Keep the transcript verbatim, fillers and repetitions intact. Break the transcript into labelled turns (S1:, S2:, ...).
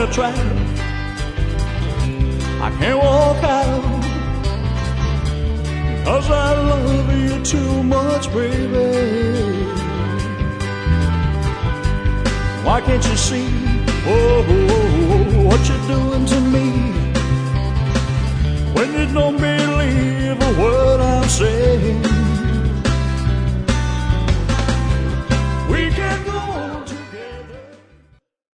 S1: a trap. I can't walk out, 'cause I love you too much, baby. Why can't you see, oh, what you're doing to me? When you don't believe a word I'm saying,